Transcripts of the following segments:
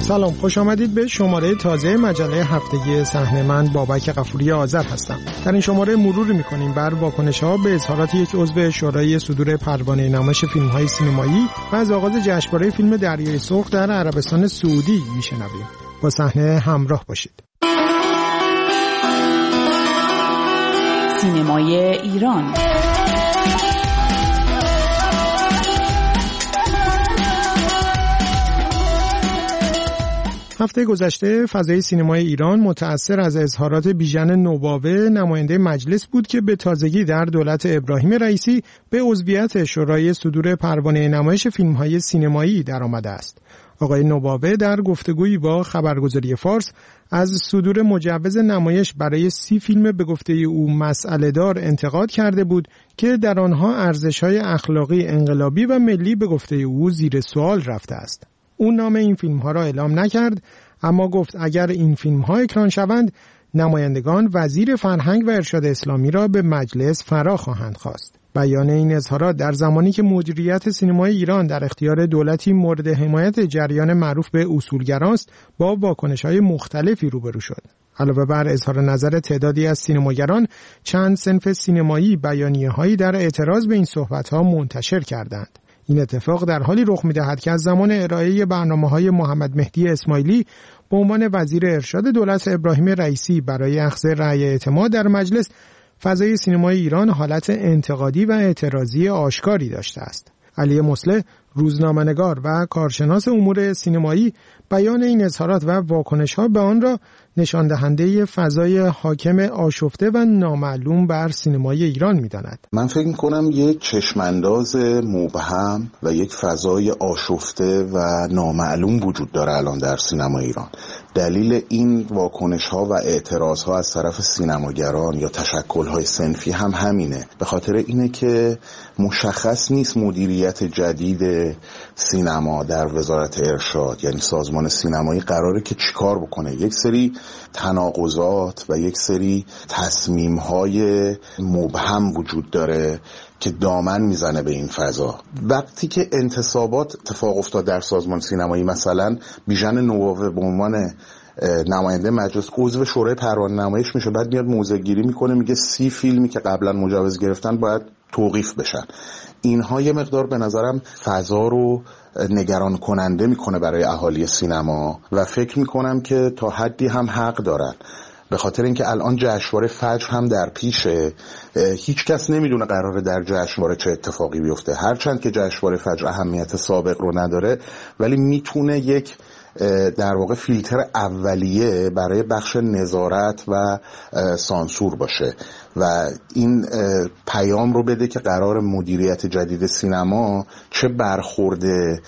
سلام، خوش آمدید به شماره تازه مجله هفتگی صحنه. من بابک غفوری آذر هستم. در این شماره مرور می‌کنیم بر واکنش‌ها به اظهارات یک عضو شورای صدور پروانه نمایش فیلم‌های سینمایی و از آغاز جشنواره فیلم دریای سرخ در عربستان سعودی میشنویم. با صحنه همراه باشید. سینمای ایران. هفته گذشته فضای سینمای ایران متأثر از اظهارات بیژن نوباوه، نماینده مجلس بود که به تازگی در دولت ابراهیم رئیسی به عضویت شورای صدور پروانه نمایش فیلم‌های سینمایی درآمده است. آقای نوباوه در گفتگویی با خبرگزاری فارس از صدور مجوز نمایش برای 30 فیلم به گفته او مسئله‌دار انتقاد کرده بود که در آنها ارزش‌های اخلاقی انقلابی و ملی به گفته او زیر سوال رفته است. او نام این فیلم‌ها را اعلام نکرد، اما گفت اگر این فیلم‌ها اکران شوند، نمایندگان وزیر فرهنگ و ارشاد اسلامی را به مجلس فرا خواهند خواست. بیان این اظهارات در زمانی که مدیریت سینمای ایران در اختیار دولتی مورد حمایت جریان معروف به اصولگرا است، با واکنش‌های مختلفی روبرو شد. علاوه بر اظهار نظر تعدادی از سینماگران، چند صنف سینمایی بیانیه‌هایی در اعتراض به این صحبت‌ها منتشر کردند. این اتفاق در حالی رخ می‌دهد که از زمان ارائه برنامه‌های محمد مهدی اسماعیلی به عنوان وزیر ارشاد دولت ابراهیم رئیسی برای اخذ رأی اعتماد در مجلس، فضای سینمای ایران حالت انتقادی و اعتراضی آشکاری داشته است. علی مصلح، روزنامه‌نگار و کارشناس امور سینمایی، بیان این اظهارات و واکنش‌ها به آن را نشان دهنده فضای حاکم آشفته و نامعلوم بر سینمای ایران می‌داند. من فکر می‌کنم یک چشمانداز مبهم و یک فضای آشفته و نامعلوم وجود داره الان در سینمای ایران. دلیل این واکنش‌ها و اعتراض‌ها از طرف سینماگران یا تشکل‌های صنفی هم همینه. به خاطر اینه که مشخص نیست مدیریت جدید سینما در وزارت ارشاد، یعنی سازمان سینمایی، قراره که چیکار بکنه. یک سری تناقضات و یک سری تصمیم‌های مبهم وجود داره که دامن میزنه به این فضا. وقتی که انتصابات اتفاق افتاد در سازمان سینمایی، مثلا بیژن نوباوه به عنوان نماینده مجلس عضو شورای پروانه نمایش میشه، بعد میاد موضع‌گیری میکنه، میگه 30 فیلمی که قبلا مجوز گرفتن باید توقیف بشن. اینها یه مقدار به نظرم فضا رو نگران کننده میکنه برای اهالی سینما و فکر میکنم که تا حدی هم حق دارن، به خاطر اینکه الان جشنواره فجر هم در پیشه. هیچ کس نمیدونه قراره در جشنواره چه اتفاقی بیفته، هرچند که جشنواره فجر اهمیت سابق رو نداره، ولی میتونه یک در واقع فیلتر اولیه برای بخش نظارت و سانسور باشه و این پیام رو بده که قرار مدیریت جدید سینما چه برخورد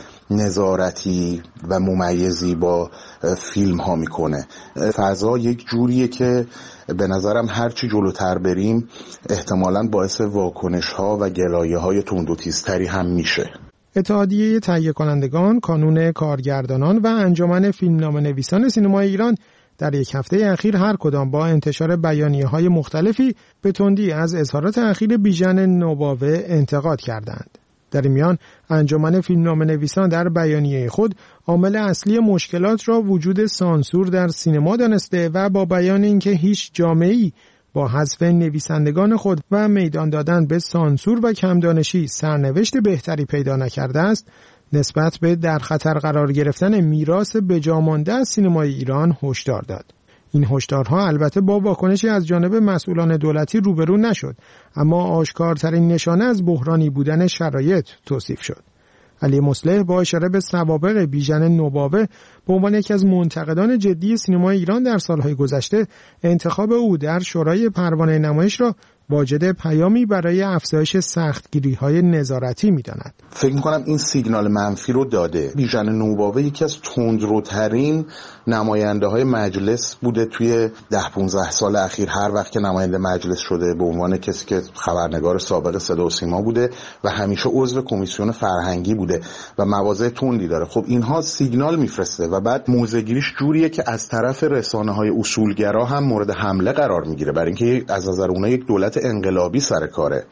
نظارتی و ممیزی با فیلم ها میکنه. فضا یک جوریه که به نظرم هرچی جلوتر بریم احتمالاً باعث واکنش ها و گلایه های تند و تیزتری هم میشه. اتحادیه تهیه کنندگان، کانون کارگردانان و انجمن فیلمنامه‌نویسان سینمای ایران در یک هفته اخیر هر کدام با انتشار بیانیه‌های مختلفی به تندی از اظهارات اخیر بیژن نوباوه انتقاد کردند. در این میان انجمن فیلمنامه‌نویسان در بیانیه خود عامل اصلی مشکلات را وجود سانسور در سینما دانسته و با بیان اینکه هیچ جامعه‌ای با حذف نویسندگان خود و میدان دادن به سانسور و کمدانشی سرنوشت بهتری پیدا نکرده است، نسبت به در خطر قرار گرفتن میراث بجامانده از سینمای ایران هشدار داد. این هشدارها البته با واکنشی از جانب مسئولان دولتی روبرو نشد، اما آشکارترین نشانه از بحرانی بودن شرایط توصیف شد. علی مصلح با اشاره به سوابق بیژن نوباوه به عنوان یکی از منتقدان جدی سینمای ایران در سالهای گذشته، انتخاب او در شورای پروانه نمایش را واجد پیامی برای افزایش سختگیری‌های نظارتی می‌داند. فکر می‌کنم این سیگنال منفی رو داده. بیژن نوباوه یکی از تندروترین نماینده‌های مجلس بوده توی 10-15 سال اخیر. هر وقت که نماینده مجلس شده به عنوان کسی که خبرنگار سابق صدا و سیما بوده و همیشه عضو کمیسیون فرهنگی بوده و مواضع تندی داره. خب اینها سیگنال میفرسته و بعد موضع‌گیریش جوریه که از طرف رسانه‌های اصولگرا هم مورد حمله قرار میگیره، برای اینکه از نظر اونها یک دولت انقلابی سر کاره.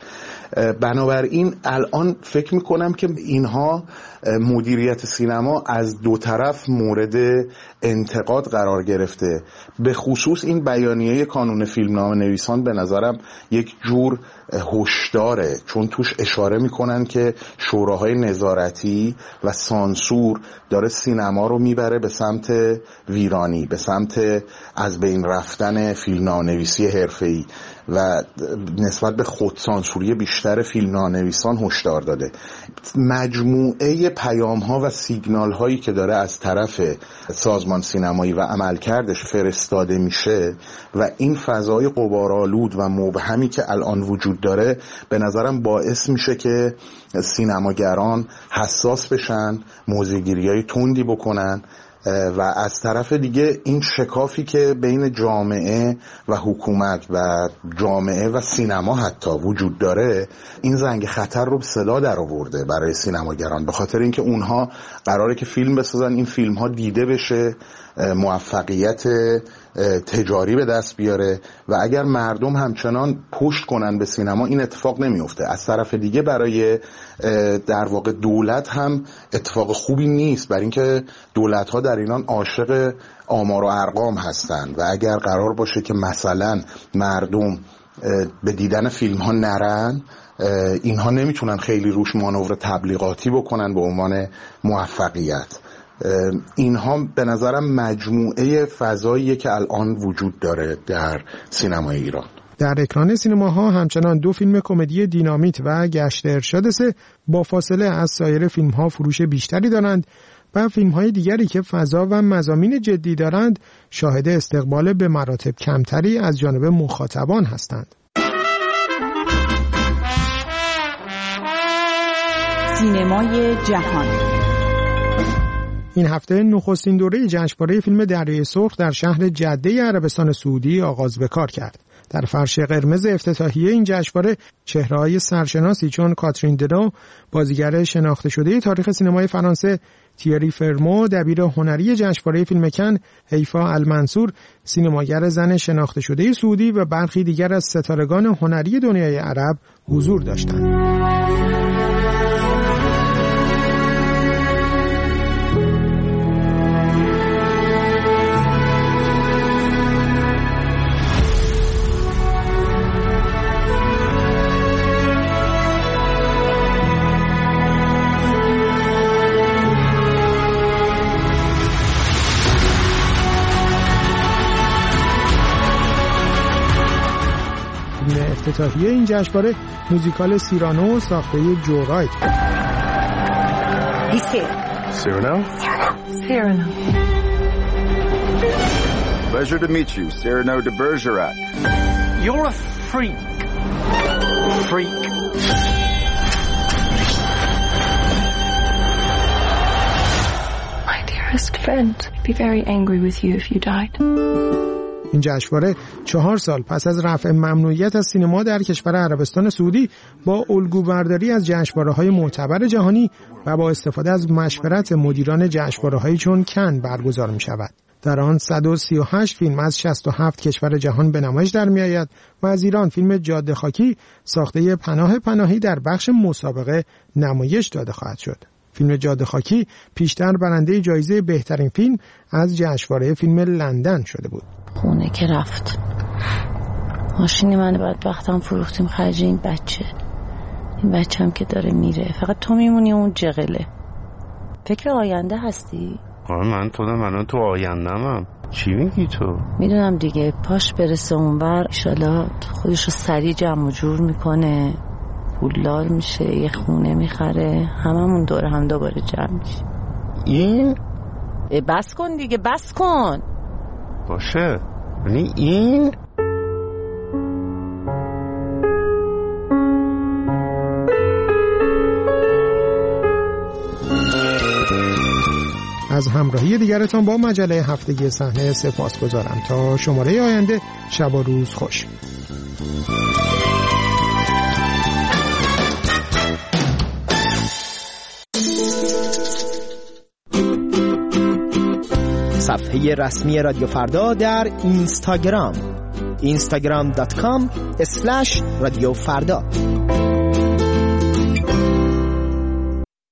بنابراین الان فکر میکنم که اینها مدیریت سینما از دو طرف مورد انتقاد قرار گرفته. به خصوص این بیانیه کانون فیلمنامه نویسان به نظرم یک جور هشداره، چون توش اشاره میکنن که شوراهای نظارتی و سانسور داره سینما رو میبره به سمت ویرانی، به سمت از بین رفتن فیلمنامه‌نویسی حرفه‌ای و نسبت به خودسانسوری بیشتر فیلمنامه‌نویسان هشدار داده. مجموعه پیام‌ها و سیگنال‌هایی که داره از طرف سازمان سینمایی و عملکردش فرستاده میشه و این فضای غبارآلود و مبهمی که الان وجود داره به نظرم باعث میشه که سینماگران حساس بشن، موضع‌گیری‌های تندی بکنن و از طرف دیگه این شکافی که بین جامعه و حکومت و جامعه و سینما حتی وجود داره، این زنگ خطر رو به صدا در آورده برای سینماگران، به خاطر اینکه اونها قراره که فیلم بسازن، این فیلم ها دیده بشه، موفقیت تجاری به دست بیاره و اگر مردم همچنان پشت کنن به سینما این اتفاق نمیفته. از طرف دیگه برای در واقع دولت هم اتفاق خوبی نیست، برای اینکه دولت ها در ایران عاشق آمار و ارقام هستن و اگر قرار باشه که مثلا مردم به دیدن فیلم ها نرن، اینها نمیتونن خیلی روش مانور تبلیغاتی بکنن به عنوان موفقیت. اینها به نظرم مجموعه فضاییه که الان وجود داره در سینمای ایران. در اکران سینماها همچنان 2 فیلم کمدی دینامیت و گشت ارشاد 3 با فاصله از سایر فیلم‌ها فروش بیشتری دارند و فیلم‌های دیگری که فضا و مضامین جدی دارند شاهد استقبال به مراتب کمتری از جانب مخاطبان هستند. سینمای جهان این هفته نخستین دوره جشنواره فیلم دریای سرخ در شهر جده عربستان سعودی آغاز به کار کرد. در فرش قرمز افتتاحیه این جشنواره چهره‌های سرشناسی چون کاترین دنو، بازیگر شناخته شده تاریخ سینمای فرانسه، تیری فرمو، دبیر هنری جشنواره فیلم کن، حیفا المنصور، سینماگر زن شناخته شده سعودی و برخی دیگر از ستارگان هنری دنیای عرب حضور داشتند. افتتاحیه این جشنواره موزیکال سیرانو ساخته جو رایت. Cyrano? Cyrano. Pleasure to meet you, Cyrano de Bergerac. You're a freak. Freak. My dearest friend, I'd be very angry with you if you died. این جشنواره 4 سال پس از رفع ممنوعیت از سینما در کشور عربستان سعودی با الگوبرداری از جشنواره‌های معتبر جهانی و با استفاده از مشورت مدیران جشنواره‌هایی چون کن برگزار می‌شود. در آن 138 فیلم از 67 کشور جهان به نمایش در می‌آید و از ایران فیلم جاده خاکی ساخته پناه پناهی در بخش مسابقه نمایش داده خواهد شد. فیلم جاده خاکی پیشتر برنده جایزه بهترین فیلم از جشنواره فیلم لندن شده بود. خونه که رفت، ماشین من بدبختم فروختیم خرج این بچه. این بچه هم که داره میره، فقط تو میمونی اون جغله. فکر آینده هستی؟ من الان تو آینده‌ام. چی میگی تو؟ میدونم دیگه، پاش برسه اونور ایشالا خودشو سریع جمع و جور میکنه، پولدار میشه، یه خونه میخره، هممون دور هم دوباره جمع میشه. این؟ بس کن دیگه، بس کن. باشه، یعنی این؟ از همراهی دیگرتان با مجله هفتگی صحنه سپاسگزارم. تا شماره آینده، شب و روز خوش. صفحه رسمی رادیو فردا در اینستاگرام instagram.com/رادیو فردا